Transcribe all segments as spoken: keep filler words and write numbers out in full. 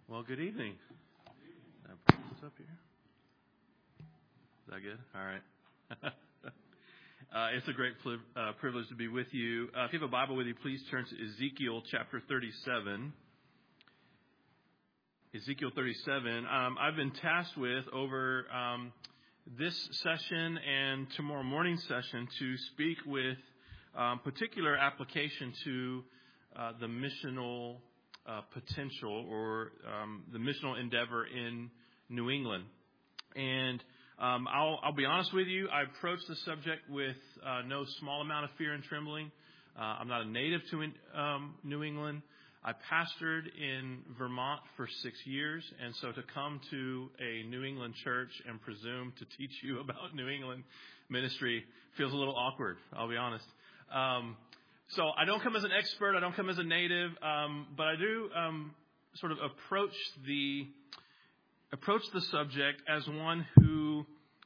Well, good evening. Can I put this up here? Is that good? All right. uh, it's a great pl- uh, privilege to be with you. Uh, if you have a Bible with you, please turn to Ezekiel chapter thirty-seven. Ezekiel thirty-seven. Um, I've been tasked with over um, this session and tomorrow morning's session to speak with um, particular application to uh, the missional uh, potential or um, the missional endeavor in New England. And um, I'll, I'll be honest with you, I approach the subject with uh, no small amount of fear and trembling. Uh, I'm not a native to um, New England. I pastored in Vermont for six years, and so to come to a New England church and presume to teach you about New England ministry feels a little awkward, I'll be honest. Um, so I don't come as an expert, I don't come as a native, um, but I do um, sort of approach the approach the subject as one who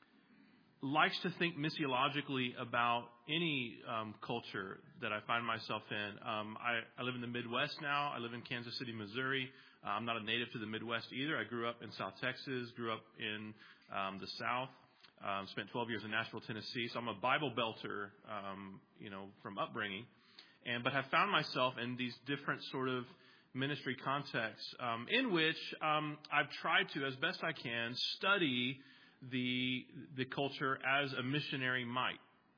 likes to think missiologically about any um, culture that I find myself in. Um, I, I live in the Midwest now. I live in Kansas City, Missouri. Uh, I'm not a native to the Midwest either. I grew up in South Texas, grew up in um, the South, um, spent twelve years in Nashville, Tennessee. So I'm a Bible belter, um, you know, from upbringing. And but have found myself in these different sort of ministry contexts um, in which um, I've tried to, as best I can, study the the culture as a missionary might.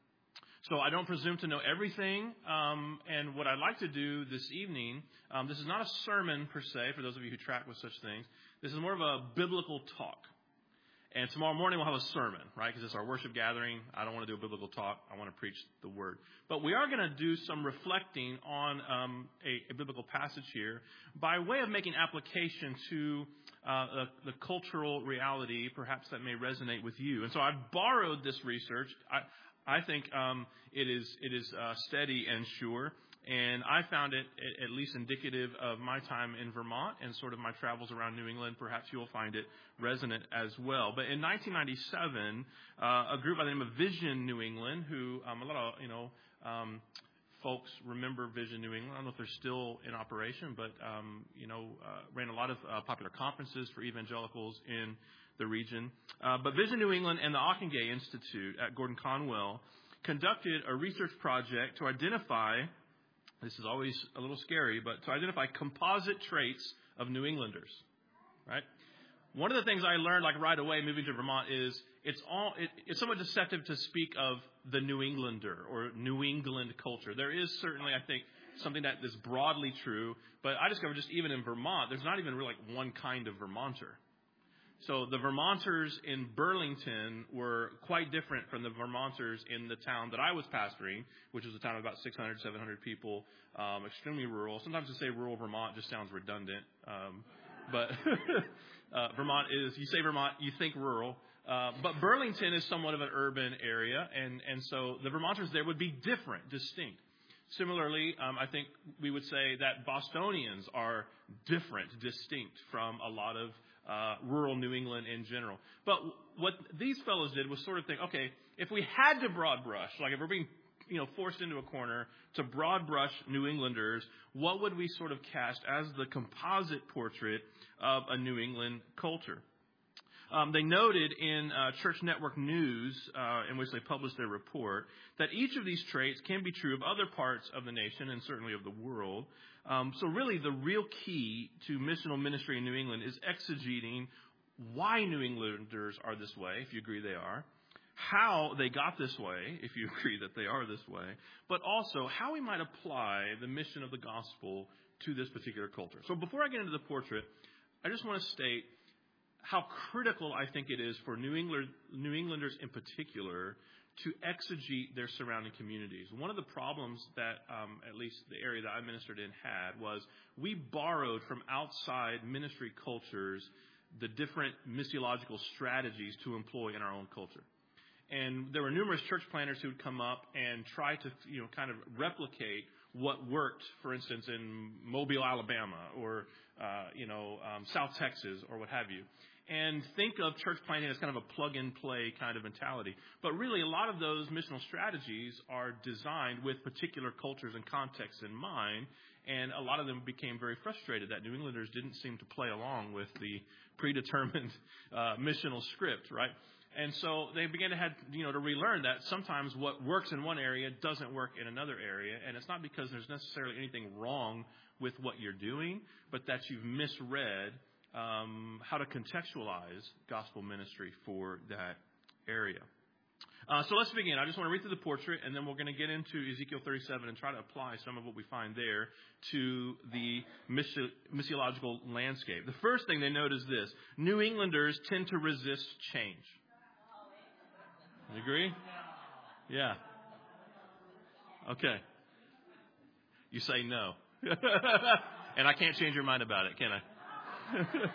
So I don't presume to know everything, um, and what I'd like to do this evening, um, this is not a sermon per se, for those of you who track with such things. This is more of a biblical talk. And tomorrow morning we'll have a sermon, right, because it's our worship gathering. I don't want to do a biblical talk. I want to preach the Word. But we are going to do some reflecting on um, a, a biblical passage here by way of making application to uh, the, the cultural reality, perhaps that may resonate with you. And so I've borrowed this research. I, I think um, it is it is uh, steady and sure. And I found it at least indicative of my time in Vermont and sort of my travels around New England. Perhaps you'll find it resonant as well. But in nineteen ninety-seven, uh, a group by the name of Vision New England, who um, a lot of, you know, um, folks remember Vision New England. I don't know if they're still in operation, but, um, you know, uh, ran a lot of uh, popular conferences for evangelicals in the region. Uh, but Vision New England and the Ockenga Institute at Gordon Conwell conducted a research project to identify, this is always a little scary, but to identify composite traits of New Englanders, right? One of the things I learned like right away moving to Vermont is it's all it, it's somewhat deceptive to speak of the New Englander or New England culture. There is certainly, I think, something that is broadly true, but I discovered just even in Vermont, there's not even really like one kind of Vermonter. So the Vermonters in Burlington were quite different from the Vermonters in the town that I was pastoring, which was a town of about six hundred, seven hundred people, um, extremely rural. Sometimes to say rural Vermont just sounds redundant. Um, but uh, Vermont is, you say Vermont, you think rural. Uh, but Burlington is somewhat of an urban area, and, and so the Vermonters there would be different, distinct. Similarly, um, I think we would say that Bostonians are different, distinct from a lot of Uh, rural New England in general. But what these fellows did was sort of think, okay, if we had to broad brush, like if we're being, you know, forced into a corner to broad brush New Englanders, what would we sort of cast as the composite portrait of a New England culture? Um, they noted in uh, Church Network News, uh, in which they published their report, that each of these traits can be true of other parts of the nation and certainly of the world. Um, so really the real key to missional ministry in New England is exegeting why New Englanders are this way, if you agree they are, how they got this way, if you agree that they are this way, but also how we might apply the mission of the gospel to this particular culture. So before I get into the portrait, I just want to state how critical I think it is for New England, New Englanders in particular to exegete their surrounding communities. One of the problems that um, at least the area that I ministered in had was we borrowed from outside ministry cultures the different missiological strategies to employ in our own culture. And there were numerous church planners who would come up and try to, you know, kind of replicate what worked, for instance, in Mobile, Alabama, or, uh, you know, um, South Texas, or what have you. And think of church planting as kind of a plug-and-play kind of mentality. But really, a lot of those missional strategies are designed with particular cultures and contexts in mind. And a lot of them became very frustrated that New Englanders didn't seem to play along with the predetermined uh, missional script, right? And so they began to have, you know, to relearn that sometimes what works in one area doesn't work in another area. And it's not because there's necessarily anything wrong with what you're doing, but that you've misread um, how to contextualize gospel ministry for that area. Uh, so let's begin. I just want to read through the portrait, and then we're going to get into Ezekiel thirty-seven and try to apply some of what we find there to the missiological landscape. The first thing they note is this: New Englanders tend to resist change. You agree? Yeah. Okay. You say no. And I can't change your mind about it, can I?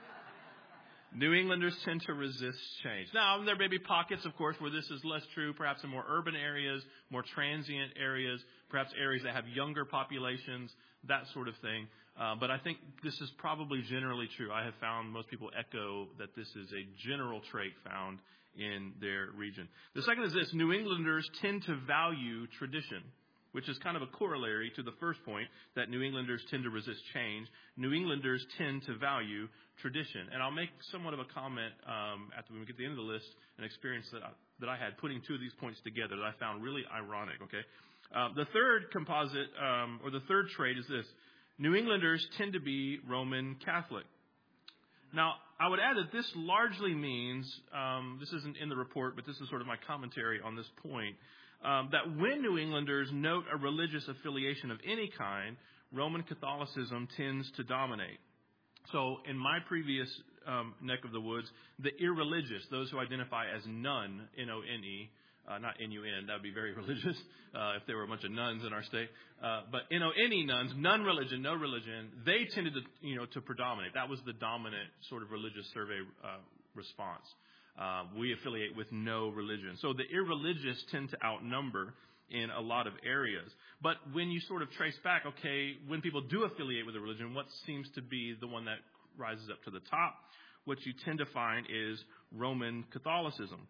New Englanders tend to resist change. Now, there may be pockets, of course, where this is less true, perhaps in more urban areas, more transient areas, perhaps areas that have younger populations, that sort of thing. Uh, but I think this is probably generally true. I have found most people echo that this is a general trait found in their region. The second is this: New Englanders tend to value tradition, which is kind of a corollary to the first point, that New Englanders tend to resist change. New Englanders tend to value tradition. And I'll make somewhat of a comment um, after we get to the end of the list, an experience that I, that I had putting two of these points together that I found really ironic, okay? Uh, the third composite, um, or the third trait is this: New Englanders tend to be Roman Catholic. Now, I would add that this largely means, um, this isn't in the report, but this is sort of my commentary on this point, Um, that when New Englanders note a religious affiliation of any kind, Roman Catholicism tends to dominate. So in my previous um, neck of the woods, the irreligious, those who identify as none, N O N E, uh, not N U N, that would be very religious uh, if there were a bunch of nuns in our state, uh, but N O N E nuns, none religion, no religion, they tended to, you know, to predominate. That was the dominant sort of religious survey uh, response. Uh, we affiliate with no religion. So the irreligious tend to outnumber in a lot of areas. But when you sort of trace back, okay, when people do affiliate with a religion, what seems to be the one that rises up to the top? What you tend to find is Roman Catholicism.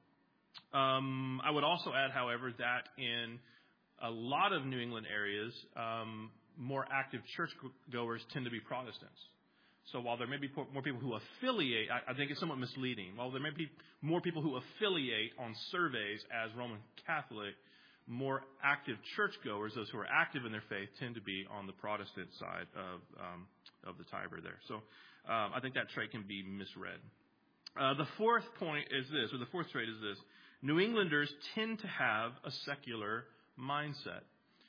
Um, I would also add, however, that in a lot of New England areas, um, more active churchgoers tend to be Protestants. So while there may be more people who affiliate, I think it's somewhat misleading. While there may be more people who affiliate on surveys as Roman Catholic, more active churchgoers, those who are active in their faith, tend to be on the Protestant side of um, of the Tiber there. So um, I think that trait can be misread. Uh, the fourth point is this, or the fourth trait is this: New Englanders tend to have a secular mindset.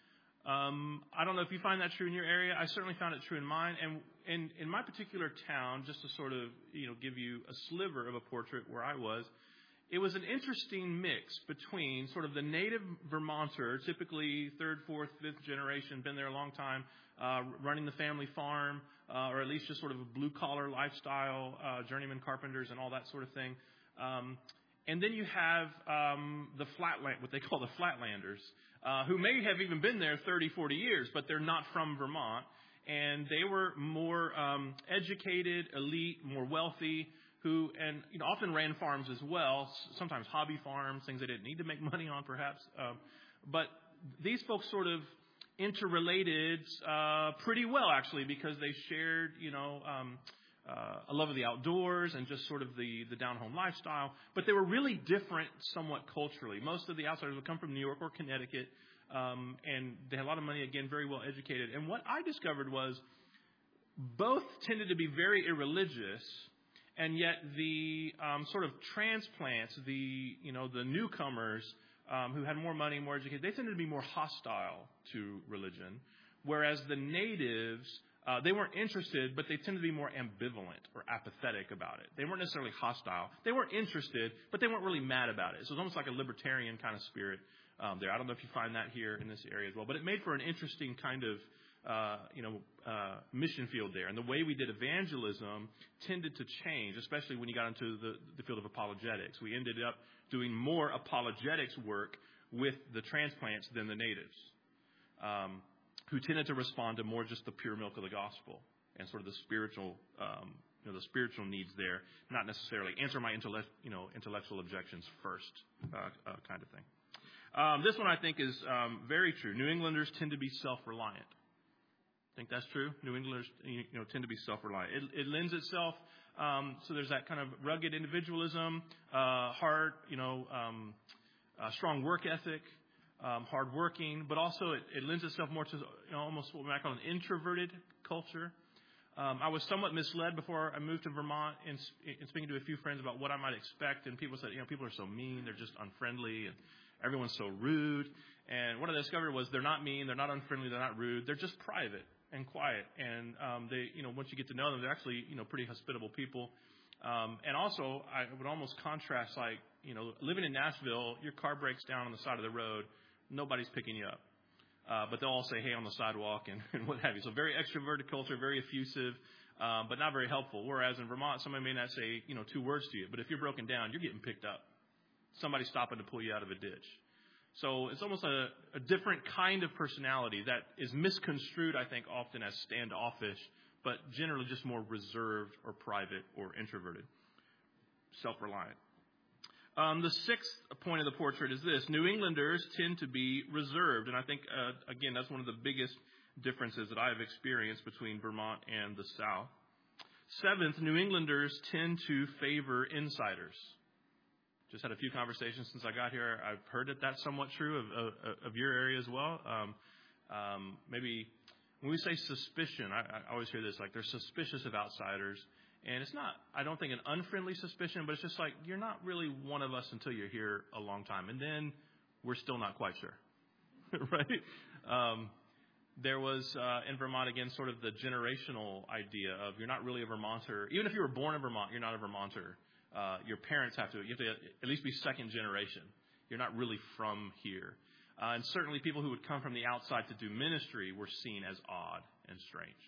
Um, I don't know if you find that true in your area. I certainly found it true in mine. And in, in my particular town, just to sort of, you know, give you a sliver of a portrait where I was, it was an interesting mix between sort of the native Vermonter, typically third, fourth, fifth generation, been there a long time, uh, running the family farm, uh, or at least just sort of a blue-collar lifestyle, uh, journeyman carpenters and all that sort of thing. Um, and then you have um, the flatland, what they call the flatlanders, Uh, who may have even been there thirty, forty years, but they're not from Vermont. And they were more um, educated, elite, more wealthy, who and you know, often ran farms as well, sometimes hobby farms, things they didn't need to make money on perhaps. Um, but these folks sort of interrelated uh, pretty well, actually, because they shared, you know, um, uh, a love of the outdoors and just sort of the, the down-home lifestyle. But they were really different somewhat culturally. Most of the outsiders would come from New York or Connecticut, um, and they had a lot of money, again, very well educated. And what I discovered was both tended to be very irreligious, and yet the um, sort of transplants, the, you know, the newcomers um, who had more money, more educated, they tended to be more hostile to religion, whereas the natives, Uh, they weren't interested, but they tended to be more ambivalent or apathetic about it. They weren't necessarily hostile. They weren't interested, but they weren't really mad about it. So it was almost like a libertarian kind of spirit um, there. I don't know if you find that here in this area as well, but it made for an interesting kind of uh, you know uh, mission field there. And the way we did evangelism tended to change, especially when you got into the, the field of apologetics. We ended up doing more apologetics work with the transplants than the natives. Um, who tended to respond to more just the pure milk of the gospel and sort of the spiritual, um, you know, the spiritual needs there, not necessarily answer my intellect, you know, intellectual objections first, uh, uh, kind of thing. Um, this one I think is um, very true. New Englanders tend to be self-reliant. Think that's true? New Englanders, you know, tend to be self-reliant. It, it lends itself, um, so there's that kind of rugged individualism, uh, hard, you know, um, uh, strong work ethic, um, hardworking, but also it, it lends itself more to, you know, almost what we might call an introverted culture. Um, I was somewhat misled before I moved to Vermont in, in speaking to a few friends about what I might expect, and people said, you know, people are so mean, they're just unfriendly, and everyone's so rude. And what I discovered was they're not mean, they're not unfriendly, they're not rude, they're just private and quiet. And um, they, you know, once you get to know them, they're actually, you know, pretty hospitable people. Um, and also, I would almost contrast, like, you know, living in Nashville, your car breaks down on the side of the road, nobody's picking you up. Uh, but they'll all say, hey, on the sidewalk and, and what have you. So very extroverted culture, very effusive, um, but not very helpful. Whereas in Vermont, somebody may not say, you know, two words to you. But if you're broken down, you're getting picked up. Somebody's stopping to pull you out of a ditch. So it's almost a, a different kind of personality that is misconstrued, I think, often as standoffish, but generally just more reserved or private or introverted, self-reliant. Um, the sixth point of the portrait is this. New Englanders tend to be reserved. And I think, uh, again, that's one of the biggest differences that I have experienced between Vermont and the South. Seventh, New Englanders tend to favor insiders. Just had a few conversations since I got here. I've heard that that's somewhat true of, of, of your area as well. Um, um, maybe when we say suspicion, I, I always hear this, like they're suspicious of outsiders. And it's not, I don't think, an unfriendly suspicion, but it's just like you're not really one of us until you're here a long time. And then we're still not quite sure, right? Um, there was, uh, in Vermont, again, sort of the generational idea of you're not really a Vermonter. Even if you were born in Vermont, you're not a Vermonter. Uh, your parents have to, you have to at least be second generation. You're not really from here. Uh, and certainly people who would come from the outside to do ministry were seen as odd and strange.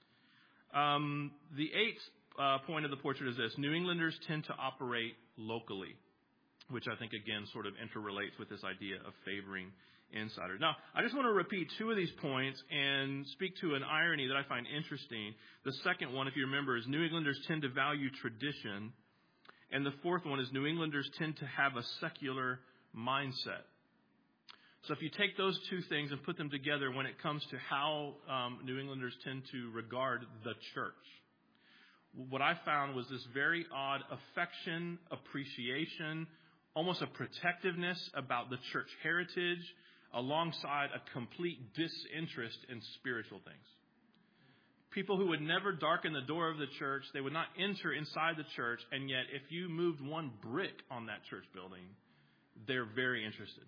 Um, the eighth uh, point of the portrait is this. New Englanders tend to operate locally, which I think, again, sort of interrelates with this idea of favoring insiders. Now, I just want to repeat two of these points and speak to an irony that I find interesting. The second one, if you remember, is New Englanders tend to value tradition. And the fourth one is New Englanders tend to have a secular mindset. So if you take those two things and put them together when it comes to how um, New Englanders tend to regard the church, what I found was this very odd affection, appreciation, almost a protectiveness about the church heritage alongside a complete disinterest in spiritual things. People who would never darken the door of the church, they would not enter inside the church, and yet if you moved one brick on that church building, they're very interested.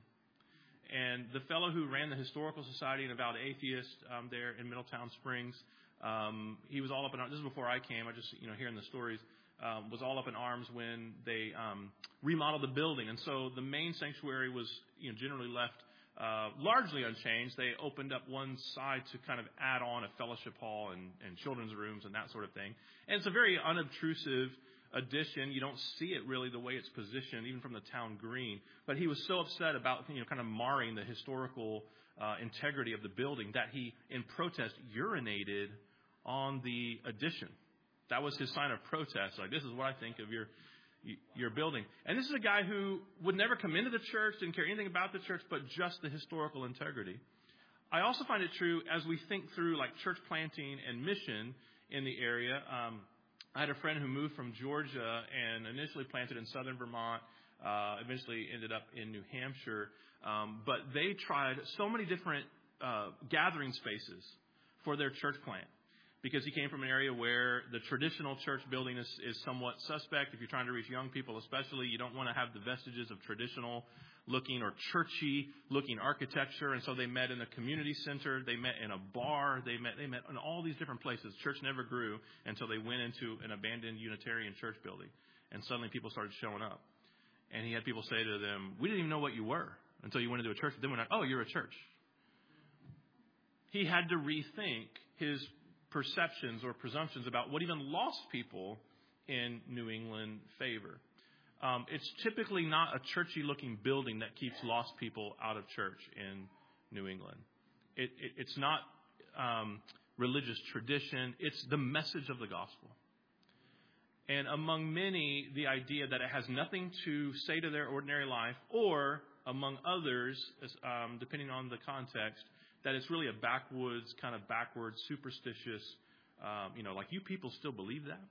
And the fellow who ran the Historical Society, an avowed atheist um, there in Middletown Springs, um, he was all up in arms. This is before I came. I just, you know, hearing the stories, um, was all up in arms when they um, remodeled the building. And so the main sanctuary was, you know, generally left uh, largely unchanged. They opened up one side to kind of add on a fellowship hall and, and children's rooms and that sort of thing. And it's a very unobtrusive addition. You don't see it really the way it's positioned, even from the town green. But he was so upset about, you know, kind of marring the historical uh, integrity of the building that he, in protest, urinated on the addition. That was his sign of protest. Like, this is what I think of your your building. And this is a guy who would never come into the church, didn't care anything about the church, but just the historical integrity. I also find it true as we think through like church planting and mission in the area. Um, I had a friend who moved from Georgia and initially planted in southern Vermont, uh, eventually ended up in New Hampshire. Um, but they tried so many different uh, gathering spaces for their church plant because he came from an area where the traditional church building is, is somewhat suspect. If you're trying to reach young people especially, you don't want to have the vestiges of traditional looking or churchy looking architecture. And so they met in a community center. They met in a bar. They met, they met in all these different places. Church never grew until they went into an abandoned Unitarian church building. And suddenly people started showing up. And he had people say to them, we didn't even know what you were until you went into a church. Then we're like, oh, you're a church. He had to rethink his perceptions or presumptions about what even lost people in New England favor. Um, it's typically not a churchy-looking building that keeps lost people out of church in New England. It, it, it's not um, religious tradition. It's the message of the gospel. And among many, the idea that it has nothing to say to their ordinary life, or among others, um, depending on the context, that it's really a backwoods, kind of backward, superstitious, um, you know, like you people still believe that?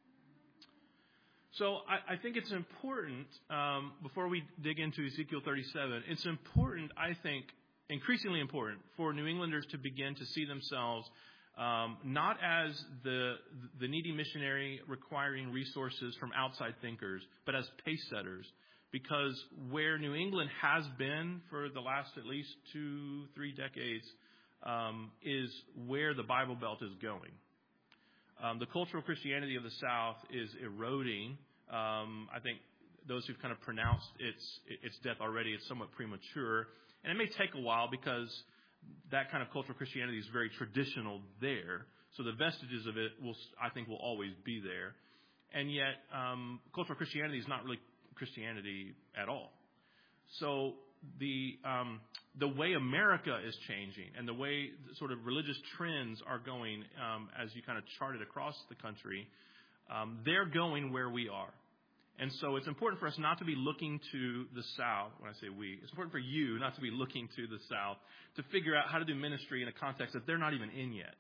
So I, I think it's important, um, before we dig into Ezekiel thirty-seven, it's important, I think, increasingly important for New Englanders to begin to see themselves um, not as the the needy missionary requiring resources from outside thinkers, but as pace setters. Because where New England has been for the last at least two, three decades um, is where the Bible Belt is going. Um, the cultural Christianity of the South is eroding. Um, I think those who've kind of pronounced its its death already, it's somewhat premature. And it may take a while because that kind of cultural Christianity is very traditional there. So the vestiges of it, will, I think, will always be there. And yet, um, cultural Christianity is not really Christianity at all. So the um, the way America is changing and the way sort of religious trends are going, um, as you kind of chart it across the country, um, they're going where we are. And so it's important for us not to be looking to the South. When I say we, it's important for you not to be looking to the South to figure out how to do ministry in a context that they're not even in yet.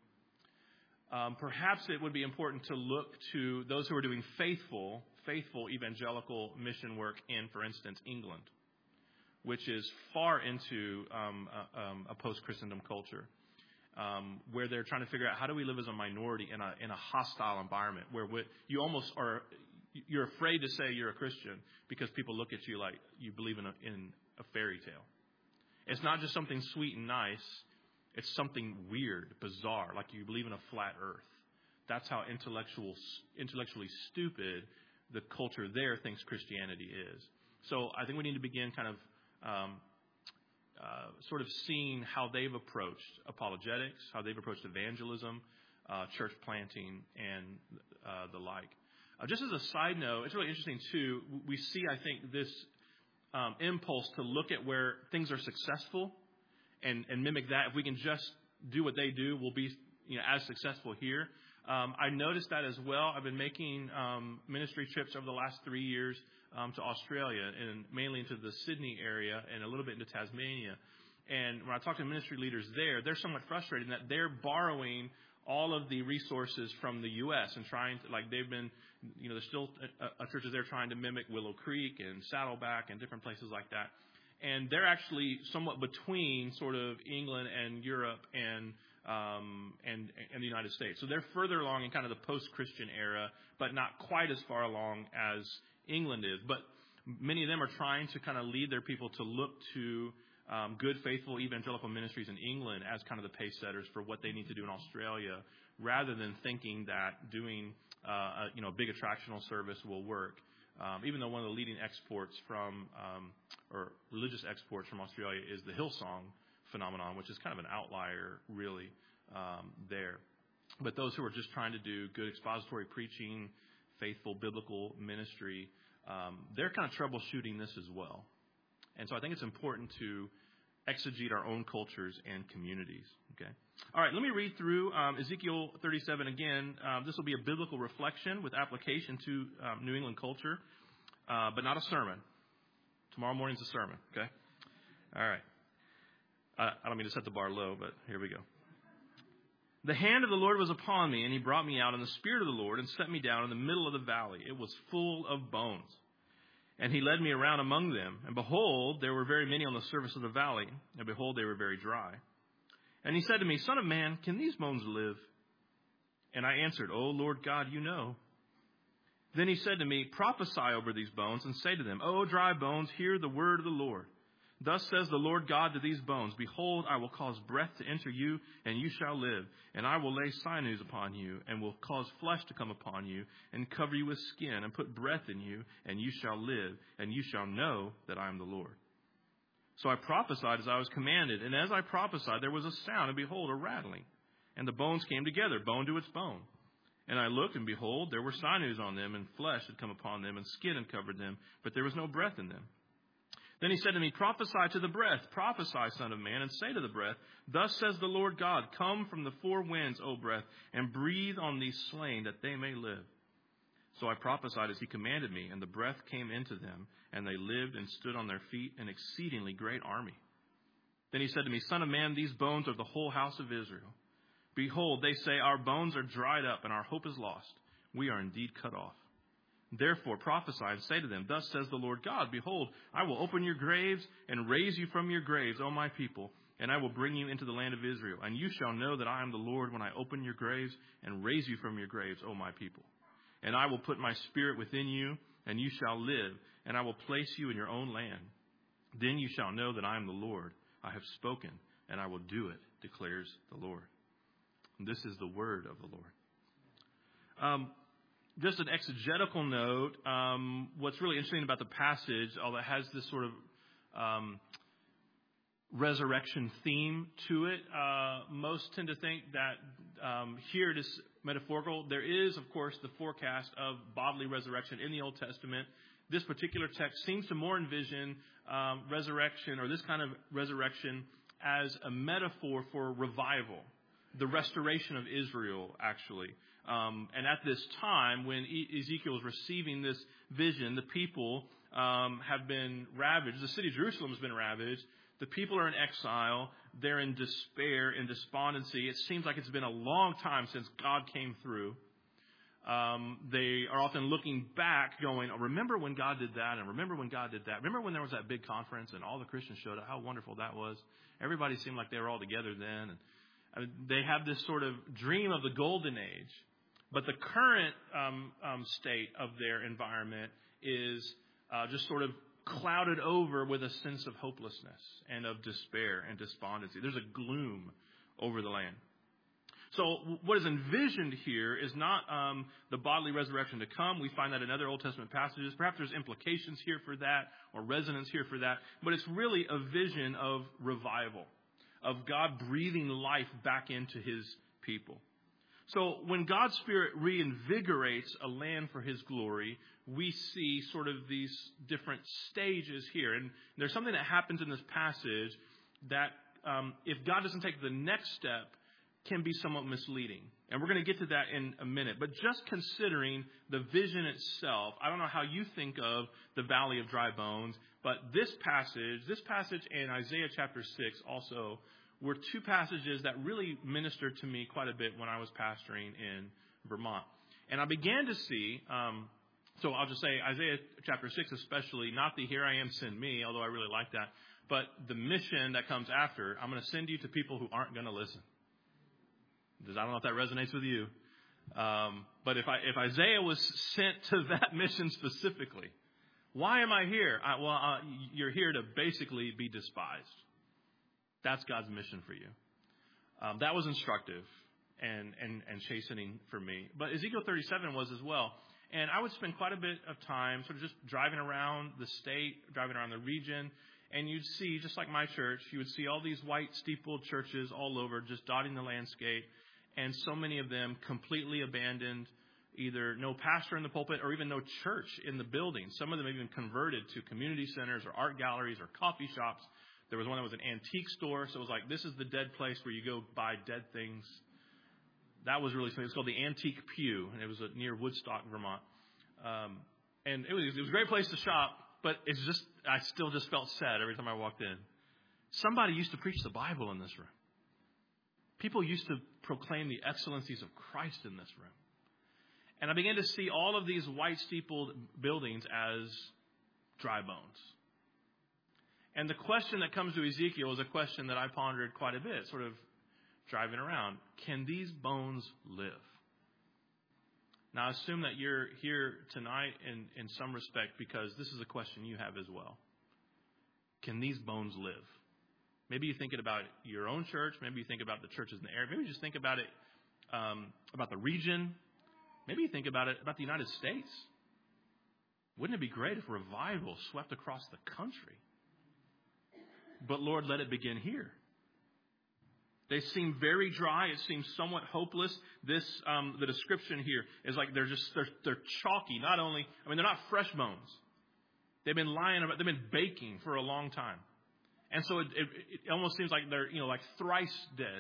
Um, perhaps it would be important to look to those who are doing faithful, faithful evangelical mission work in, for instance, England, which is far into um, a, um, a post-Christendom culture, um, where they're trying to figure out how do we live as a minority in a in a hostile environment where we, you almost are you're afraid to say you're a Christian because people look at you like you believe in a, in a fairy tale. It's not just something sweet and nice. It's something weird, bizarre, like you believe in a flat earth. That's how intellectual, intellectually stupid the culture there thinks Christianity is. So I think we need to begin kind of um, uh, sort of seeing how they've approached apologetics, how they've approached evangelism, uh, church planting, and uh, the like. Uh, just as a side note, it's really interesting, too. We see, I think, this um, impulse to look at where things are successful and, and mimic that. If we can just do what they do, we'll be you know, as successful here. Um, I noticed that as well. I've been making um, ministry trips over the last three years um, to Australia, and mainly into the Sydney area and a little bit into Tasmania. And when I talk to ministry leaders there, they're somewhat frustrated that they're borrowing all of the resources from the U S and trying to, like they've been, you know, there's still a, a churches there trying to mimic Willow Creek and Saddleback and different places like that. And they're actually somewhat between sort of England and Europe and um, and, and the United States. So they're further along in kind of the post-Christian era, but not quite as far along as England is. But many of them are trying to kind of lead their people to look to um, good, faithful evangelical ministries in England as kind of the pace setters for what they need to do in Australia, rather than thinking that doing uh, a, you know, a big attractional service will work. Um, even though one of the leading exports from, um, or religious exports from Australia is the Hillsong phenomenon, which is kind of an outlier, really, um, there. But those who are just trying to do good expository preaching, faithful biblical ministry, um, they're kind of troubleshooting this as well. And so I think it's important to exegete our own cultures and communities. Okay. All right, let me read through um, Ezekiel thirty-seven again. Um, this will be a biblical reflection with application to um, New England culture, uh, but not a sermon. Tomorrow morning's a sermon. Okay. All right. Uh, I don't mean to set the bar low, but here we go. The hand of the Lord was upon me, and he brought me out in the spirit of the Lord and set me down in the middle of the valley. It was full of bones. And he led me around among them. And behold, there were very many on the surface of the valley. And behold, they were very dry. And he said to me, Son of man, can these bones live? And I answered, O Lord God, you know. Then he said to me, Prophesy over these bones and say to them, O dry bones, hear the word of the Lord. Thus says the Lord God to these bones, Behold, I will cause breath to enter you, and you shall live. And I will lay sinews upon you, and will cause flesh to come upon you, and cover you with skin, and put breath in you, and you shall live, and you shall know that I am the Lord. So I prophesied as I was commanded, and as I prophesied, there was a sound, and behold, a rattling. And the bones came together, bone to its bone. And I looked, and behold, there were sinews on them, and flesh had come upon them, and skin had covered them, but there was no breath in them. Then he said to me, Prophesy to the breath, prophesy, son of man, and say to the breath, Thus says the Lord God, Come from the four winds, O breath, and breathe on these slain, that they may live. So I prophesied as he commanded me, and the breath came into them, and they lived and stood on their feet, an exceedingly great army. Then he said to me, Son of man, these bones are the whole house of Israel. Behold, they say, our bones are dried up and our hope is lost. We are indeed cut off. Therefore prophesy and say to them, Thus says the Lord God, Behold, I will open your graves and raise you from your graves, O my people, and I will bring you into the land of Israel. And you shall know that I am the Lord when I open your graves and raise you from your graves, O my people. And I will put my spirit within you, and you shall live, and I will place you in your own land. Then you shall know that I am the Lord. I have spoken, and I will do it, declares the Lord. And this is the word of the Lord. Um, just an exegetical note, um, what's really interesting about the passage, although it has this sort of um, resurrection theme to it, uh, most tend to think that um, here it is metaphorical. There is, of course, the forecast of bodily resurrection in the Old Testament. This particular text seems to more envision um, resurrection, or this kind of resurrection, as a metaphor for revival, the restoration of Israel, actually. Um, and at this time, when e- Ezekiel is receiving this vision, the people um, have been ravaged. The city of Jerusalem has been ravaged. The people are in exile. They're in despair, in despondency. It seems like it's been a long time since God came through. Um, they are often looking back going, oh, remember when God did that, and remember when God did that. Remember when there was that big conference and all the Christians showed up, how wonderful that was. Everybody seemed like they were all together then. And I mean, they have this sort of dream of the golden age. But the current um, um, state of their environment is uh, just sort of clouded over with a sense of hopelessness and of despair and despondency. There's a gloom over the land. So what is envisioned here is not um, the bodily resurrection to come. We find that in other Old Testament passages. Perhaps there's implications here for that or resonance here for that. But it's really a vision of revival, of God breathing life back into his people. So when God's Spirit reinvigorates a land for his glory, we see sort of these different stages here. And there's something that happens in this passage that um, if God doesn't take the next step, can be somewhat misleading. And we're going to get to that in a minute. But just considering the vision itself, I don't know how you think of the Valley of Dry Bones, but this passage, this passage and Isaiah chapter six also were two passages that really ministered to me quite a bit when I was pastoring in Vermont. And I began to see, um, so I'll just say Isaiah chapter six especially, not the here I am, send me, although I really like that, but the mission that comes after, I'm going to send you to people who aren't going to listen. I don't know if that resonates with you. Um, but if I, if Isaiah was sent to that mission specifically, why am I here? I, well, uh, you're here to basically be despised. That's God's mission for you. Um, that was instructive and, and, and chastening for me. But Ezekiel thirty-seven was as well. And I would spend quite a bit of time sort of just driving around the state, driving around the region. And you'd see, just like my church, you would see all these white steepled churches all over, just dotting the landscape. And so many of them completely abandoned, either no pastor in the pulpit or even no church in the building. Some of them even converted to community centers or art galleries or coffee shops. There was one that was an antique store. So it was like, this is the dead place where you go buy dead things. That was really something. It was called the Antique Pew, and it was near Woodstock, Vermont. Um, and it was, it was a great place to shop, but it's just, I still just felt sad every time I walked in. Somebody used to preach the Bible in this room. People used to proclaim the excellencies of Christ in this room. And I began to see all of these white steepled buildings as dry bones. And the question that comes to Ezekiel is a question that I pondered quite a bit, sort of driving around. Can these bones live? Now, I assume that you're here tonight in, in some respect because this is a question you have as well. Can these bones live? Maybe you're thinking about your own church. Maybe you think about the churches in the area. Maybe you just think about it, um, about the region. Maybe you think about it, about the United States. Wouldn't it be great if revival swept across the country? But Lord, let it begin here. They seem very dry. It seems somewhat hopeless. This, um, the description here is like they're just, they're, they're chalky. Not only, I mean, they're not fresh bones. They've been lying about, they've been baking for a long time. And so it, it, it almost seems like they're, you know, like thrice dead.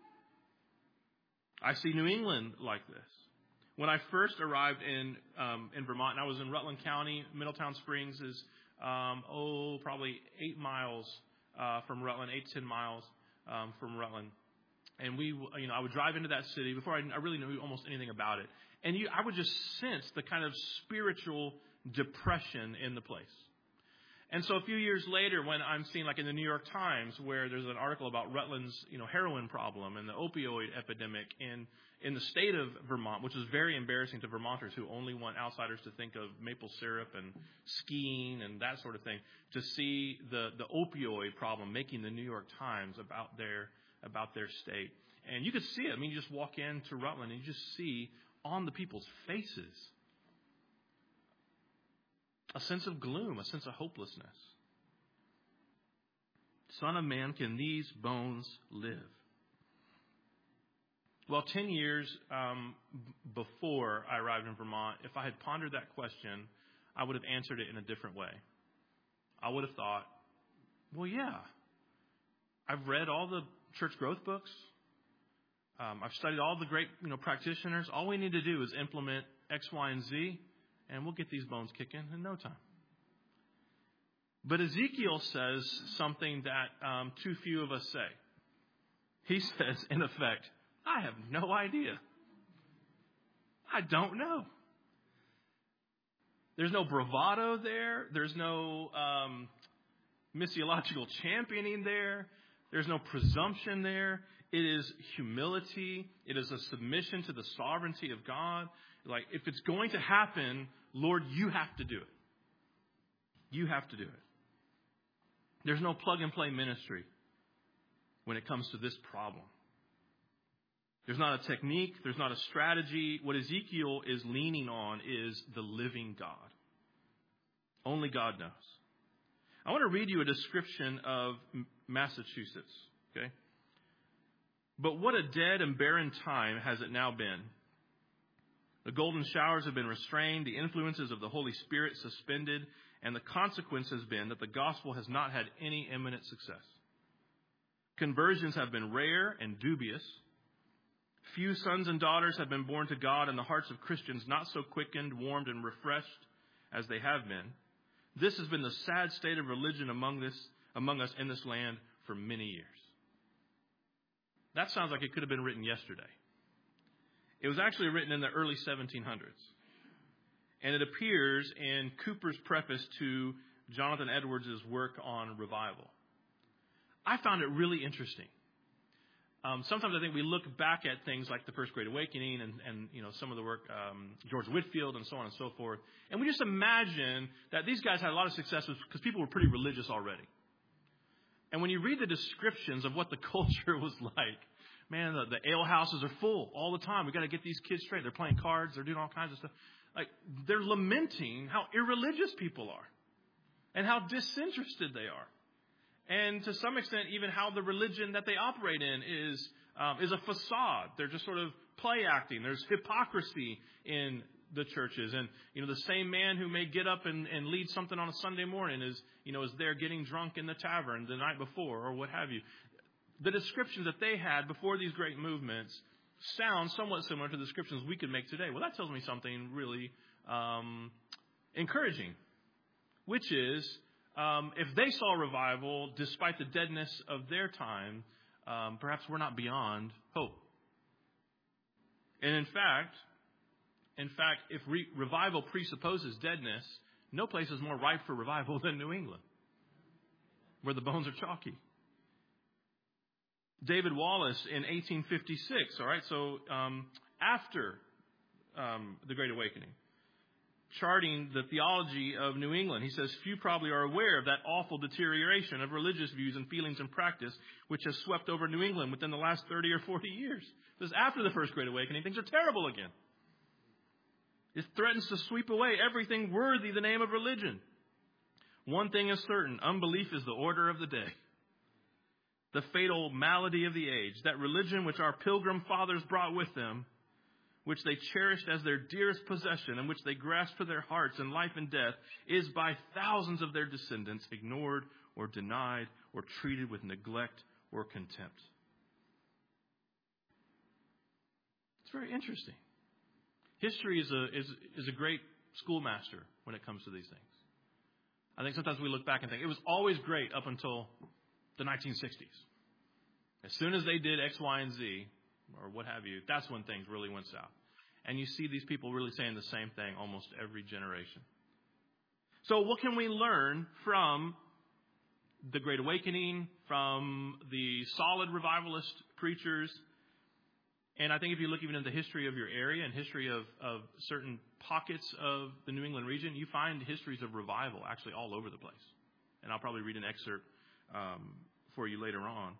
I see New England like this. When I first arrived in um, in Vermont, and I was in Rutland County, Middletown Springs is, um, oh, probably eight miles uh, from Rutland, eight to ten miles um, from Rutland. And we, you know, I would drive into that city before I, I really knew almost anything about it. And you, I would just sense the kind of spiritual depression in the place. And so a few years later, when I'm seeing, like in the New York Times, where there's an article about Rutland's, you know, heroin problem and the opioid epidemic in in the state of Vermont, which is very embarrassing to Vermonters who only want outsiders to think of maple syrup and skiing and that sort of thing, to see the the opioid problem making the New York Times about their about their state. And you could see it. I mean, you just walk into Rutland and you just see on the people's faces a sense of gloom, a sense of hopelessness. Son of man, can these bones live? Well, ten years um, b- before I arrived in Vermont, if I had pondered that question, I would have answered it in a different way. I would have thought, well, yeah, I've read all the church growth books. Um, I've studied all the great, you know, practitioners. All we need to do is implement X, Y, and Z, and we'll get these bones kicking in no time. But Ezekiel says something that um, too few of us say. He says, in effect, I have no idea. I don't know. There's no bravado there. There's no um, missiological championing there. There's no presumption there. It is humility. It is a submission to the sovereignty of God. Like, if it's going to happen, Lord, you have to do it. You have to do it. There's no plug-and-play ministry when it comes to this problem. There's not a technique. There's not a strategy. What Ezekiel is leaning on is the living God. Only God knows. I want to read you a description of Massachusetts. Okay? But what a dead and barren time has it now been. The golden showers have been restrained, the influences of the Holy Spirit suspended, and the consequence has been that the gospel has not had any imminent success. Conversions have been rare and dubious. Few sons and daughters have been born to God, and the hearts of Christians not so quickened, warmed, and refreshed as they have been. This has been the sad state of religion among this among us in this land for many years. That sounds like it could have been written yesterday. It was actually written in the early seventeen hundreds. And it appears in Cooper's preface to Jonathan Edwards' work on revival. I found it really interesting. Um, sometimes I think we look back at things like the First Great Awakening and, and you know, some of the work, um, George Whitefield and so on and so forth. And we just imagine that these guys had a lot of success because people were pretty religious already. And when you read the descriptions of what the culture was like, man, the, the ale houses are full all the time. We've got to get these kids straight. They're playing cards. They're doing all kinds of stuff. Like, they're lamenting how irreligious people are and how disinterested they are. And to some extent, even how the religion that they operate in is um, is a facade. They're just sort of play acting. There's hypocrisy in the churches. And, you know, the same man who may get up and, and lead something on a Sunday morning is, you know, is there getting drunk in the tavern the night before or what have you. The descriptions that they had before these great movements sound somewhat similar to the descriptions we could make today. Well, that tells me something really um, encouraging, which is um, if they saw revival despite the deadness of their time, um, perhaps we're not beyond hope. And in fact, in fact, if re- revival presupposes deadness, no place is more ripe for revival than New England, where the bones are chalky. David Wallace in eighteen fifty-six, all right, so um, after um, the Great Awakening, charting the theology of New England, he says, few probably are aware of that awful deterioration of religious views and feelings and practice which has swept over New England within the last thirty or forty years. This after the First Great Awakening, things are terrible again. It threatens to sweep away everything worthy the name of religion. One thing is certain, unbelief is the order of the day. The fatal malady of the age, that religion which our pilgrim fathers brought with them, which they cherished as their dearest possession and which they grasped to their hearts in life and death, is by thousands of their descendants ignored or denied or treated with neglect or contempt. It's very interesting. History is a is is a great schoolmaster when it comes to these things. I think sometimes we look back and think it was always great up until the nineteen sixties. As soon as they did X, Y, and Z, or what have you, that's when things really went south. And you see these people really saying the same thing almost every generation. So what can we learn from the Great Awakening, from the solid revivalist preachers? And I think if you look even in the history of your area and history of, of certain pockets of the New England region, you find histories of revival actually all over the place. And I'll probably read an excerpt um, for you later on.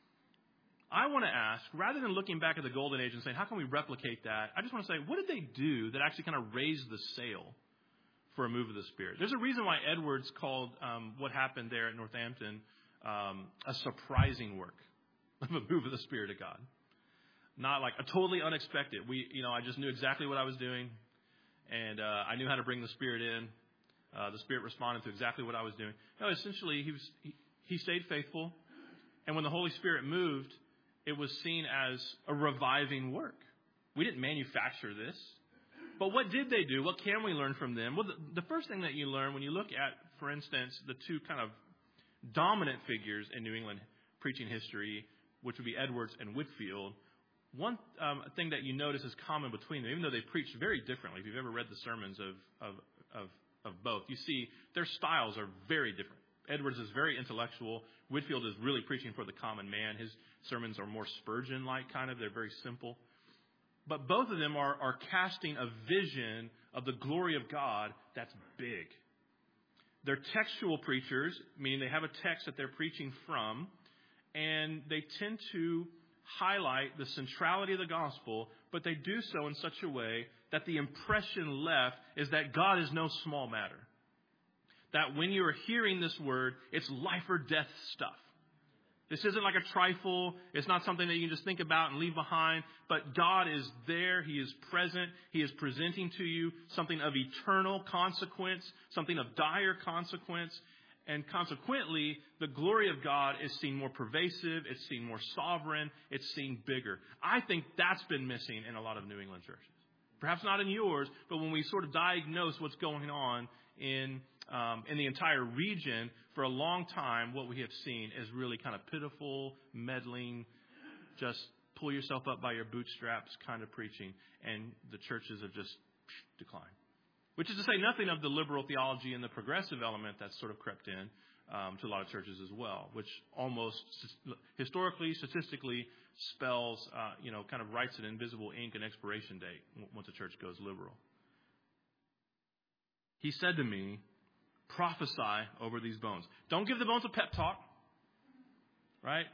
I want to ask, rather than looking back at the Golden Age and saying, how can we replicate that? I just want to say, what did they do that actually kind of raised the sail for a move of the Spirit? There's a reason why Edwards called um, what happened there at Northampton um, a surprising work of a move of the Spirit of God. Not like a totally unexpected. We, you know, I just knew exactly what I was doing, and uh, I knew how to bring the Spirit in. Uh, the Spirit responded to exactly what I was doing. No, essentially, he was he, he stayed faithful, and when the Holy Spirit moved, it was seen as a reviving work. We didn't manufacture this. But what did they do? What can we learn from them? Well, the, the first thing that you learn when you look at, for instance, the two kind of dominant figures in New England preaching history, which would be Edwards and Whitefield, one um, thing that you notice is common between them, even though they preached very differently. If you've ever read the sermons of, of, of, of both, you see their styles are very different. Edwards is very intellectual. Whitefield is really preaching for the common man. His sermons are more Spurgeon-like kind of. They're very simple. But both of them are, are casting a vision of the glory of God that's big. They're textual preachers, meaning they have a text that they're preaching from, and they tend to highlight the centrality of the gospel, but they do so in such a way that the impression left is that God is no small matter. That when you are hearing this word, it's life or death stuff. This isn't like a trifle. It's not something that you can just think about and leave behind. But God is there. He is present. He is presenting to you something of eternal consequence, something of dire consequence. And consequently, the glory of God is seen more pervasive. It's seen more sovereign. It's seen bigger. I think that's been missing in a lot of New England churches. Perhaps not in yours, but when we sort of diagnose what's going on in Um, in the entire region, for a long time, what we have seen is really kind of pitiful, meddling, just pull yourself up by your bootstraps kind of preaching, and the churches have just declined. Which is to say nothing of the liberal theology and the progressive element that's sort of crept in um, to a lot of churches as well, which almost historically, statistically spells, uh, you know, kind of writes an invisible ink and expiration date once a church goes liberal. He said to me, prophesy over these bones. Don't give the bones a pep talk, right?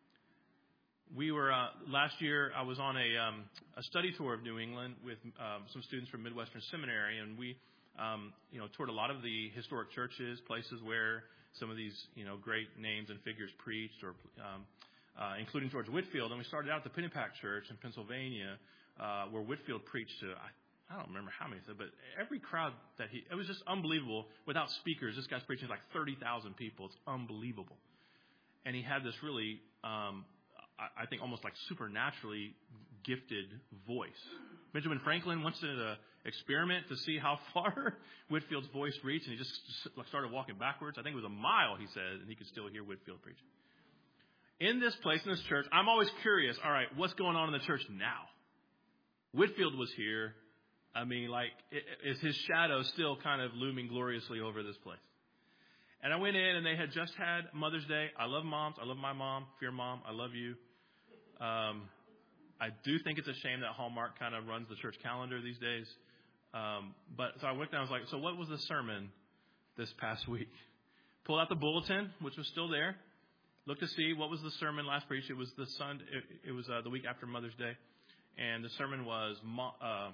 We were, uh, last year, I was on a, um, a study tour of New England with um, some students from Midwestern Seminary, and we, um, you know, toured a lot of the historic churches, places where some of these, you know, great names and figures preached, or um, uh, including George Whitefield. And we started out at the Pennypack Church in Pennsylvania, uh, where Whitefield preached to, I I don't remember how many, but every crowd that he, it was just unbelievable. Without speakers, this guy's preaching like thirty thousand people. It's unbelievable. And he had this really, um, I, I think almost like supernaturally gifted voice. Benjamin Franklin once did an experiment to see how far Whitefield's voice reached, and he just started walking backwards. I think it was a mile, he said, and he could still hear Whitefield preaching. In this place, in this church, I'm always curious, all right, what's going on in the church now? Whitefield was here. I mean, like, is his shadow still kind of looming gloriously over this place? And I went in, and they had just had Mother's Day. I love moms. I love my mom. If you're a mom, I love you. Um, I do think it's a shame that Hallmark kind of runs the church calendar these days. Um, but so I went down. I was like, so what was the sermon this past week? Pulled out the bulletin, which was still there. Looked to see what was the sermon last preached. It was the Sunday. It, it was uh, the week after Mother's Day, and the sermon was. Uh,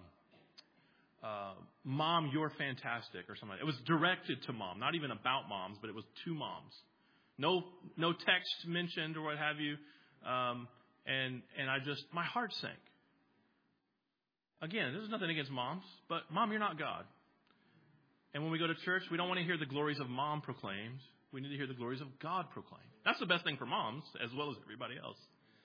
Uh, Mom, you're fantastic, or something. It was directed to mom, not even about moms, but it was to moms. No, no text mentioned or what have you. Um, and and I just, my heart sank. Again, this is nothing against moms, but Mom, you're not God. And when we go to church, we don't want to hear the glories of mom proclaimed. We need to hear the glories of God proclaimed. That's the best thing for moms, as well as everybody else.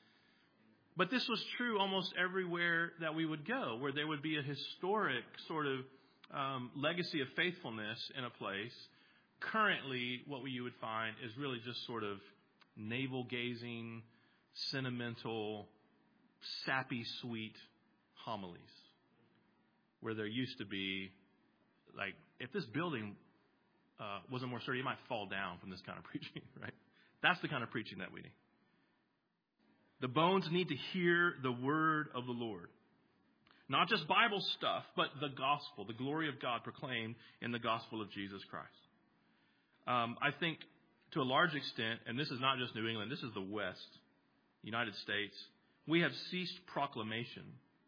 But this was true almost everywhere that we would go, where there would be a historic sort of um, legacy of faithfulness in a place. Currently, what we, you would find is really just sort of navel-gazing, sentimental, sappy, sweet homilies, where there used to be, like, if this building uh, wasn't more sturdy, it might fall down from this kind of preaching, right? That's the kind of preaching that we need. The bones need to hear the word of the Lord. Not just Bible stuff, but the gospel, the glory of God proclaimed in the gospel of Jesus Christ. Um, I think to a large extent, and this is not just New England, this is the West, United States, we have ceased proclamation.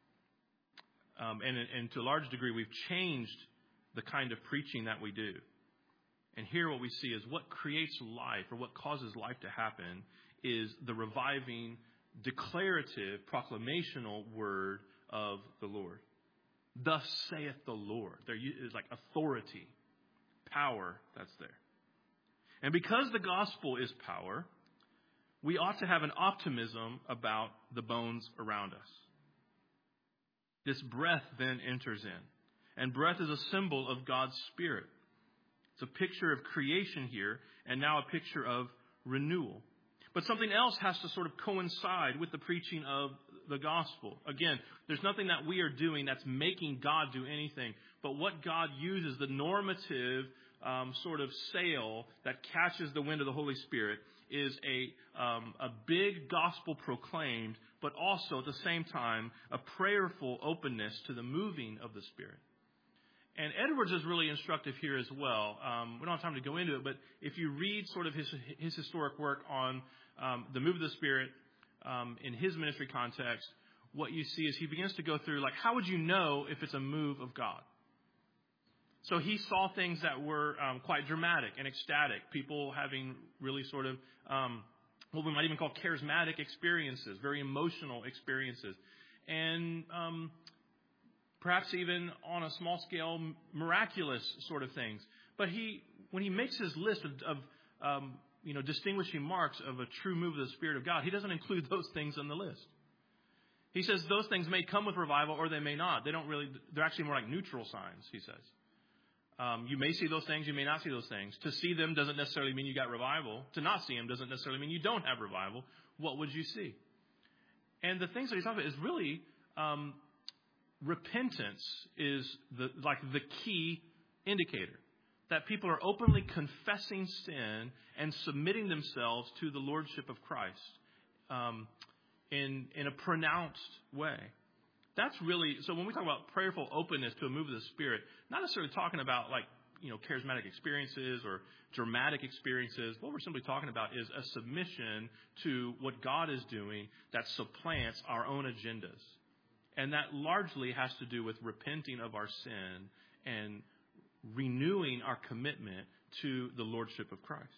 Um, and, and to a large degree, we've changed the kind of preaching that we do. And here what we see is what creates life, or what causes life to happen, is the reviving, declarative, proclamational word of the Lord. Thus saith the Lord. There is like authority, power that's there. And because the gospel is power, we ought to have an optimism about the bones around us. This breath then enters in. And breath is a symbol of God's Spirit. It's a picture of creation here, and now a picture of renewal. But something else has to sort of coincide with the preaching of the gospel. Again, there's nothing that we are doing that's making God do anything. But what God uses, the normative um, sort of sail that catches the wind of the Holy Spirit, is a um, a big gospel proclaimed, but also at the same time a prayerful openness to the moving of the Spirit. And Edwards is really instructive here as well. Um, we don't have time to go into it, but if you read sort of his his historic work on um, the move of the Spirit um, in his ministry context, what you see is he begins to go through, like, how would you know if it's a move of God? So he saw things that were um, quite dramatic and ecstatic, people having really sort of um, what we might even call charismatic experiences, very emotional experiences. And um, perhaps even on a small scale, miraculous sort of things. But he, when he makes his list of, of um, you know, distinguishing marks of a true move of the Spirit of God, he doesn't include those things on the list. He says those things may come with revival or they may not. They don't really, they're actually more like neutral signs, he says. Um, you may see those things, you may not see those things. To see them doesn't necessarily mean you got revival. To not see them doesn't necessarily mean you don't have revival. What would you see? And the things that he's talking about is really um, repentance is the like the key indicator. That people are openly confessing sin and submitting themselves to the lordship of Christ um, in in a pronounced way. That's really, so when we talk about prayerful openness to a move of the Spirit, not necessarily talking about like, you know, charismatic experiences or dramatic experiences. What we're simply talking about is a submission to what God is doing that supplants our own agendas. And that largely has to do with repenting of our sin and renewing our commitment to the lordship of Christ.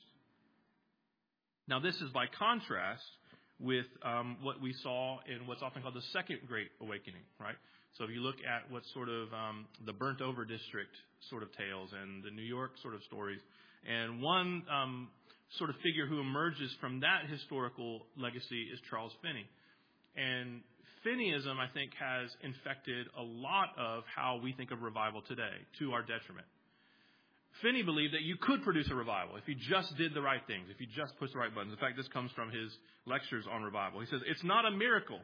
Now, this is by contrast with um, what we saw in what's often called the Second Great Awakening, right? So if you look at what sort of um, the burnt over district sort of tales and the New York sort of stories, and one um, sort of figure who emerges from that historical legacy is Charles Finney. And Finneyism, I think, has infected a lot of how we think of revival today, to our detriment. Finney believed that you could produce a revival if you just did the right things, if you just pushed the right buttons. In fact, this comes from his lectures on revival. He says, it's not a miracle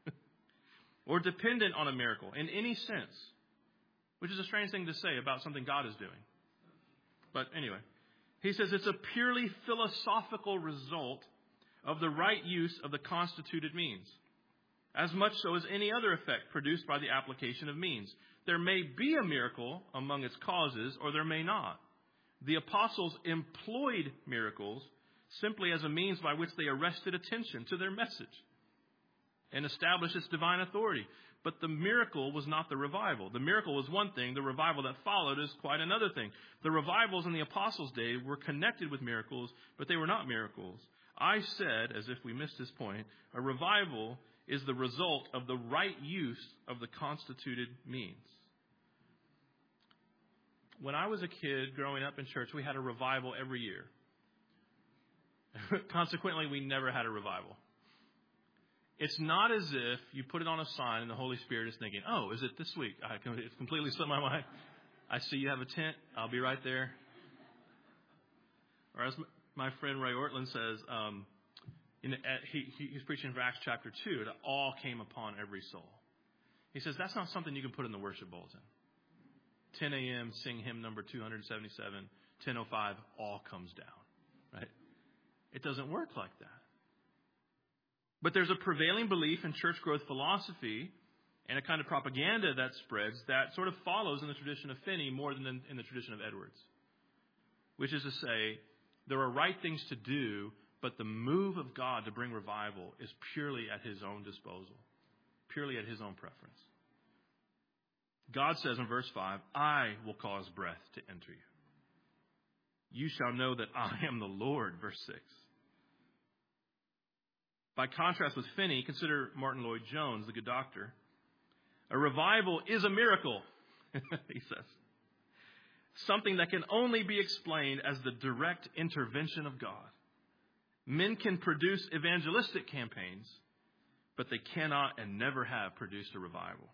or dependent on a miracle in any sense, which is a strange thing to say about something God is doing. But anyway, he says it's a purely philosophical result of the right use of the constituted means, as much so as any other effect produced by the application of means. There may be a miracle among its causes, or there may not. The apostles employed miracles simply as a means by which they arrested attention to their message and established its divine authority. But the miracle was not the revival. The miracle was one thing. The revival that followed is quite another thing. The revivals in the apostles' day were connected with miracles, but they were not miracles. I said, as if we missed this point, a revival is the result of the right use of the constituted means. When I was a kid growing up in church, we had a revival every year. Consequently, we never had a revival. It's not as if you put it on a sign and the Holy Spirit is thinking, oh, is it this week? I, it's completely slipped my mind. I see you have a tent. I'll be right there. Or as my friend Ray Ortland says, um, In the, he, he, he's preaching from Acts chapter two. It all came upon every soul. He says that's not something you can put in the worship bulletin. ten a.m., sing hymn number two seventy-seven. ten oh five, all comes down. Right? It doesn't work like that. But there's a prevailing belief in church growth philosophy and a kind of propaganda that spreads that sort of follows in the tradition of Finney more than in the tradition of Edwards. Which is to say, there are right things to do, but the move of God to bring revival is purely at his own disposal, purely at his own preference. God says in verse five, I will cause breath to enter you. You shall know that I am the Lord, verse six. By contrast with Finney, consider Martin Lloyd-Jones, the good doctor. A revival is a miracle, he says. Something that can only be explained as the direct intervention of God. Men can produce evangelistic campaigns, but they cannot and never have produced a revival.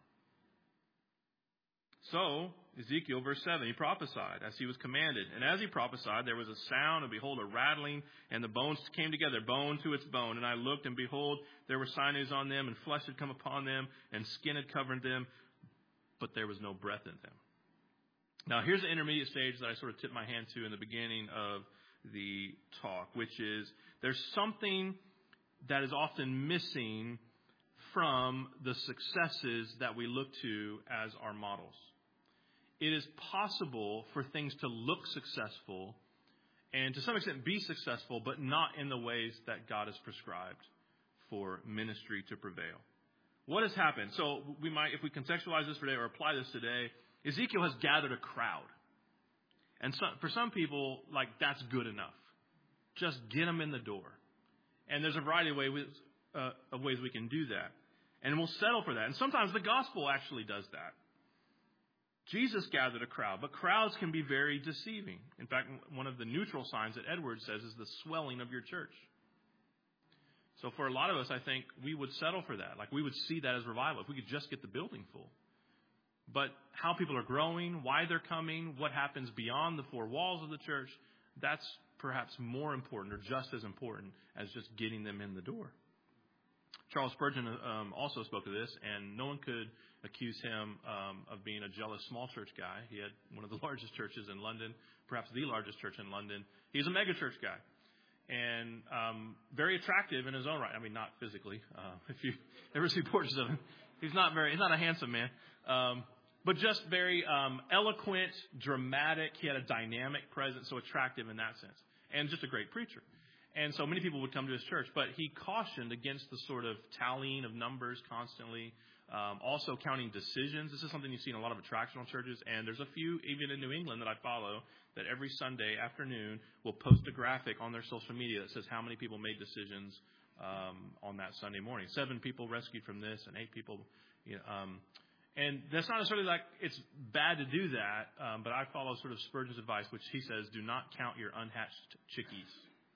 So, Ezekiel, verse seven, he prophesied as he was commanded. And as he prophesied, there was a sound, and behold, a rattling, and the bones came together, bone to its bone. And I looked, and behold, there were sinews on them, and flesh had come upon them, and skin had covered them, but there was no breath in them. Now, here's the intermediate stage that I sort of tipped my hand to in the beginning of the talk, which is there's something that is often missing from the successes that we look to as our models. It is possible for things to look successful and to some extent be successful, but not in the ways that God has prescribed for ministry to prevail. What has happened? So we might, if we contextualize this today or apply this today, Ezekiel has gathered a crowd. And so, for some people, like, that's good enough. Just get them in the door. And there's a variety of ways, uh, of ways we can do that. And we'll settle for that. And sometimes the gospel actually does that. Jesus gathered a crowd, but crowds can be very deceiving. In fact, one of the neutral signs that Edwards says is the swelling of your church. So for a lot of us, I think we would settle for that. Like, we would see that as revival if we could just get the building full. But how people are growing, why they're coming, what happens beyond the four walls of the church, that's perhaps more important or just as important as just getting them in the door. Charles Spurgeon um, also spoke of this, and no one could accuse him um, of being a jealous small church guy. He had one of the largest churches in London, perhaps the largest church in London. He's a mega church guy, and um, very attractive in his own right. I mean, not physically. Uh, if you ever see portraits of him, he's not very. He's not a handsome man. Um, But just very um, eloquent, dramatic. He had a dynamic presence, so attractive in that sense. And just a great preacher. And so many people would come to his church. But he cautioned against the sort of tallying of numbers constantly. Um, also counting decisions. This is something you see in a lot of attractional churches. And there's a few, even in New England, that I follow, that every Sunday afternoon will post a graphic on their social media that says how many people made decisions um, on that Sunday morning. Seven people rescued from this and eight people, you know, um, and that's not necessarily like it's bad to do that, um, but I follow sort of Spurgeon's advice, which he says, do not count your unhatched chickies.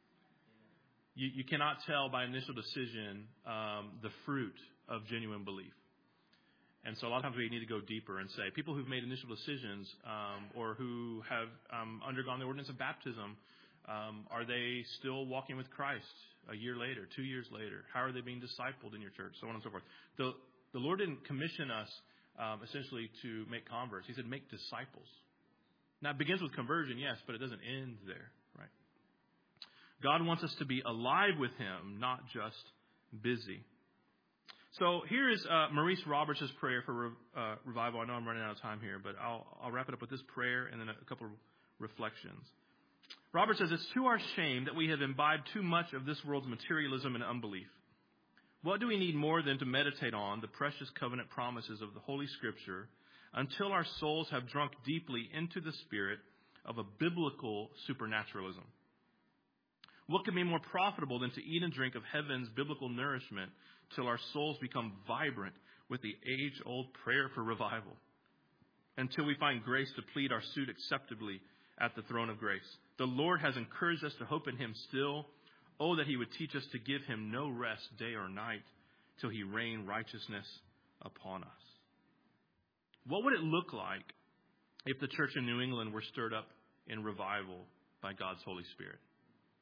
You, you cannot tell by initial decision um, the fruit of genuine belief. And so a lot of times we need to go deeper and say, people who've made initial decisions um, or who have um, undergone the ordinance of baptism, um, are they still walking with Christ a year later, two years later? How are they being discipled in your church? So on and so forth. The, the Lord didn't commission us Um, essentially to make converts. He said, make disciples. Now, it begins with conversion, yes, but it doesn't end there, right? God wants us to be alive with him, not just busy. So here is uh, Maurice Roberts' prayer for re- uh, revival. I know I'm running out of time here, but I'll, I'll wrap it up with this prayer and then a couple of reflections. Roberts says, it's to our shame that we have imbibed too much of this world's materialism and unbelief. What do we need more than to meditate on the precious covenant promises of the Holy Scripture until our souls have drunk deeply into the spirit of a biblical supernaturalism? What can be more profitable than to eat and drink of heaven's biblical nourishment till our souls become vibrant with the age-old prayer for revival? Until we find grace to plead our suit acceptably at the throne of grace. The Lord has encouraged us to hope in him still. Oh, that he would teach us to give him no rest day or night till he rain righteousness upon us. What would it look like if the church in New England were stirred up in revival by God's Holy Spirit?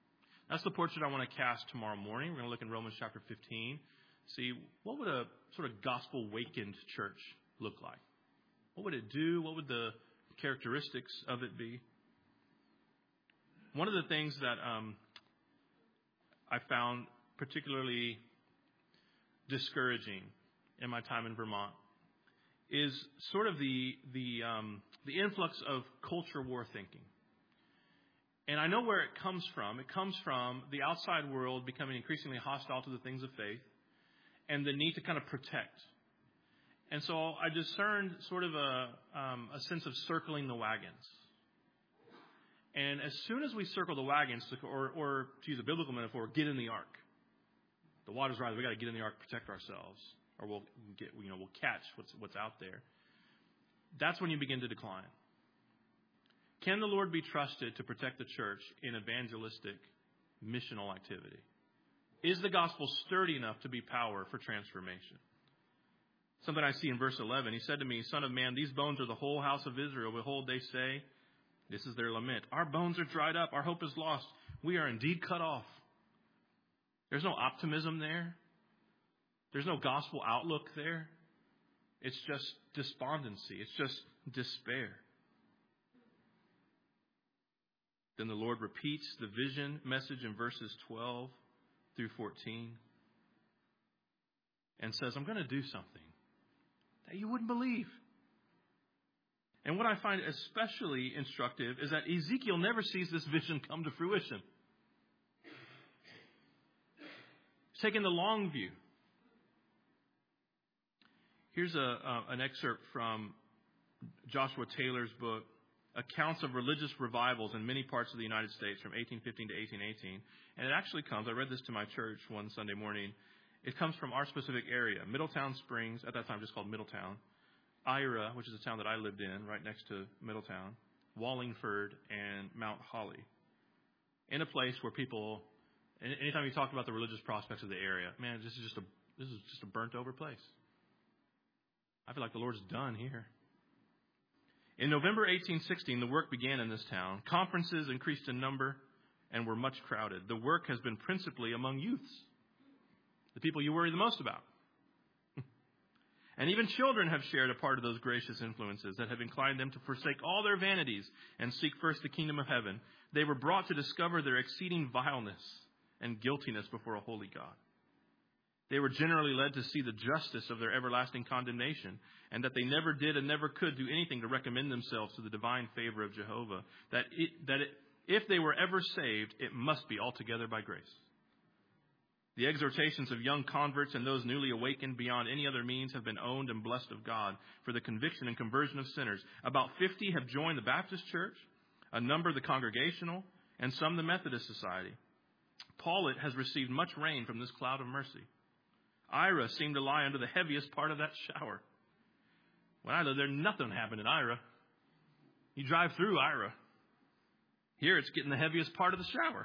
That's the portrait I want to cast tomorrow morning. We're going to look in Romans chapter fifteen. See, what would a sort of gospel-awakened church look like? What would it do? What would the characteristics of it be? One of the things that um, I found particularly discouraging in my time in Vermont is sort of the the um, the influx of culture war thinking. And I know where it comes from. It comes from the outside world becoming increasingly hostile to the things of faith and the need to kind of protect. And so I discerned sort of a um, a sense of circling the wagons. And as soon as we circle the wagons, to, or, or to use a biblical metaphor, get in the ark. The water's rising. We got to get in the ark, protect ourselves, or we'll get, you know, we'll catch what's what's out there. That's when you begin to decline. Can the Lord be trusted to protect the church in evangelistic, missional activity? Is the gospel sturdy enough to be power for transformation? Something I see in verse eleven. He said to me, Son of man, these bones are the whole house of Israel. Behold, they say, this is their lament. Our bones are dried up. Our hope is lost. We are indeed cut off. There's no optimism there. There's no gospel outlook there. It's just despondency. It's just despair. Then the Lord repeats the vision message in verses twelve through fourteen and says, I'm going to do something that you wouldn't believe. And what I find especially instructive is that Ezekiel never sees this vision come to fruition. He's taking the long view. Here's a, uh, an excerpt from Joshua Taylor's book, Accounts of Religious Revivals in Many Parts of the United States from eighteen fifteen to eighteen eighteen. And it actually comes, I read this to my church one Sunday morning. It comes from our specific area, Middletown Springs, at that time just called Middletown. Ira, which is a town that I lived in, right next to Middletown, Wallingford, and Mount Holly. In a place where people, anytime you talk about the religious prospects of the area, man, this is just a this is just a burnt over place. I feel like the Lord's done here. In November eighteen sixteen, the work began in this town. Conferences increased in number and were much crowded. The work has been principally among youths, the people you worry the most about. And even children have shared a part of those gracious influences that have inclined them to forsake all their vanities and seek first the kingdom of heaven. They were brought to discover their exceeding vileness and guiltiness before a holy God. They were generally led to see the justice of their everlasting condemnation, and that they never did and never could do anything to recommend themselves to the divine favor of Jehovah. That, it, that it, if they were ever saved, it must be altogether by grace. The exhortations of young converts and those newly awakened beyond any other means have been owned and blessed of God for the conviction and conversion of sinners. About fifty have joined the Baptist Church, a number the Congregational, and some the Methodist Society. Paulet has received much rain from this cloud of mercy. Ira seemed to lie under the heaviest part of that shower. When I lived there, nothing happened in Ira. You drive through Ira. Here it's getting the heaviest part of the shower.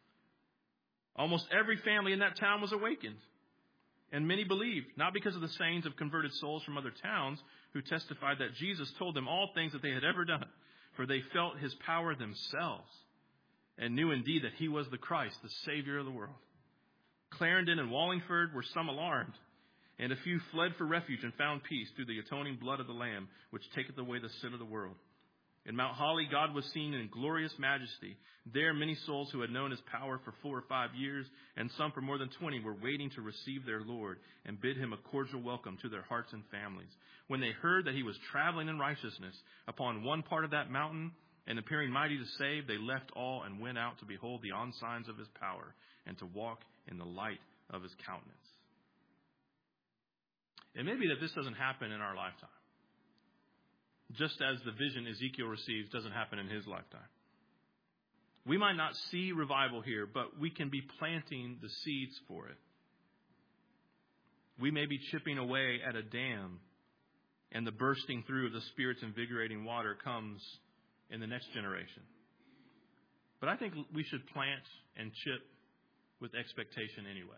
Almost every family in that town was awakened. And many believed, not because of the sayings of converted souls from other towns who testified that Jesus told them all things that they had ever done, for they felt his power themselves and knew indeed that he was the Christ, the Savior of the world. Clarendon and Wallingford were some alarmed, and a few fled for refuge and found peace through the atoning blood of the Lamb, which taketh away the sin of the world. In Mount Holly, God was seen in glorious majesty. There, many souls who had known his power for four or five years, and some for more than twenty, were waiting to receive their Lord and bid him a cordial welcome to their hearts and families. When they heard that he was traveling in righteousness upon one part of that mountain and appearing mighty to save, they left all and went out to behold the ensigns of his power and to walk in the light of his countenance. It may be that this doesn't happen in our lifetime, just as the vision Ezekiel receives doesn't happen in his lifetime. We might not see revival here, but we can be planting the seeds for it. We may be chipping away at a dam, and the bursting through of the Spirit's invigorating water comes in the next generation. But I think we should plant and chip with expectation anyway.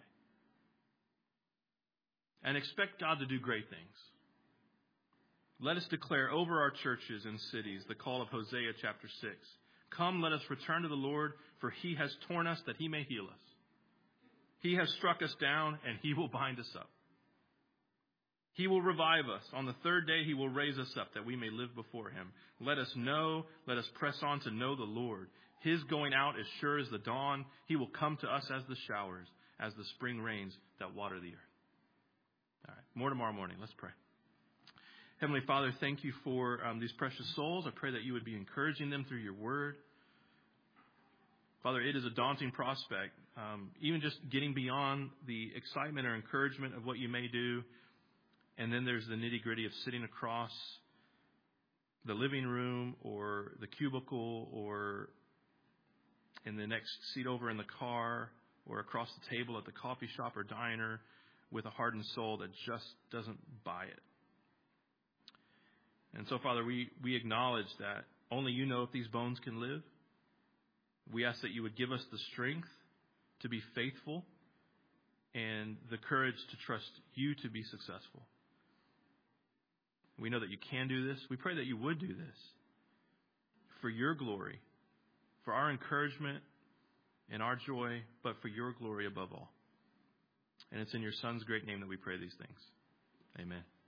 And expect God to do great things. Let us declare over our churches and cities the call of Hosea chapter six. Come, let us return to the Lord, for he has torn us that he may heal us. He has struck us down, and he will bind us up. He will revive us. On the third day, he will raise us up, that we may live before him. Let us know, let us press on to know the Lord. His going out is sure as the dawn. He will come to us as the showers, as the spring rains that water the earth. All right, more tomorrow morning. Let's pray. Heavenly Father, thank you for um, these precious souls. I pray that you would be encouraging them through your word. Father, it is a daunting prospect, um, even just getting beyond the excitement or encouragement of what you may do. And then there's the nitty-gritty of sitting across the living room or the cubicle or in the next seat over in the car or across the table at the coffee shop or diner with a hardened soul that just doesn't buy it. And so, Father, we, we acknowledge that only you know if these bones can live. We ask that you would give us the strength to be faithful and the courage to trust you to be successful. We know that you can do this. We pray that you would do this for your glory, for our encouragement and our joy, but for your glory above all. And it's in your Son's great name that we pray these things. Amen.